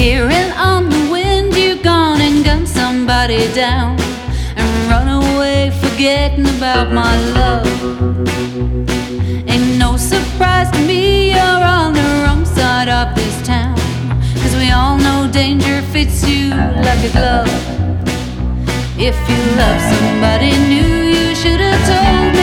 Hearing on the wind, you're gone and gun somebody down and run away, forgetting about my love. Ain't no surprise to me, you're on the wrong side of this town, 'cause we all know danger fits you like a glove. If you love somebody new, you should have told